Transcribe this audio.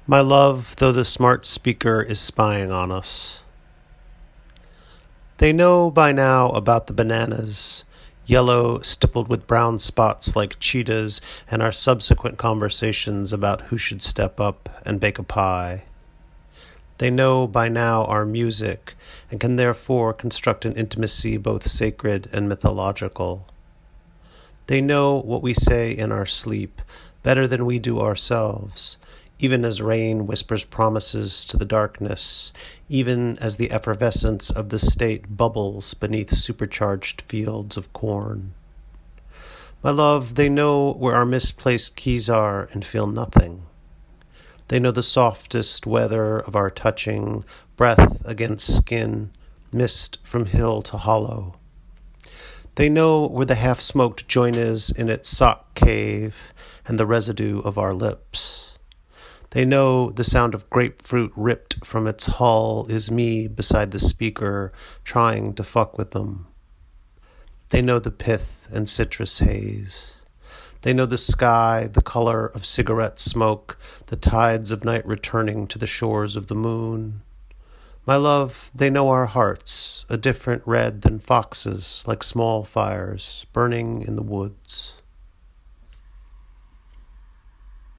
My love, though the smart speaker is spying on us. They know by now about the bananas, yellow stippled with brown spots like cheetahs, and our subsequent conversations about who should step up and bake a pie. They know by now our music, and can therefore construct an intimacy both sacred and mythological. They know what we say in our sleep, better than we do ourselves, even as rain whispers promises to the darkness, even as the effervescence of the state bubbles beneath supercharged fields of corn. My love, they know where our misplaced keys are and feel nothing. They know the softest weather of our touching, breath against skin, mist from hill to hollow. They know where the half-smoked joint is in its sock cave and the residue of our lips. They know the sound of grapefruit ripped from its hull is me beside the speaker trying to fuck with them. They know the pith and citrus haze. They know the sky, the color of cigarette smoke, the tides of night returning to the shores of the moon. My love, they know our hearts, a different red than foxes, like small fires burning in the woods.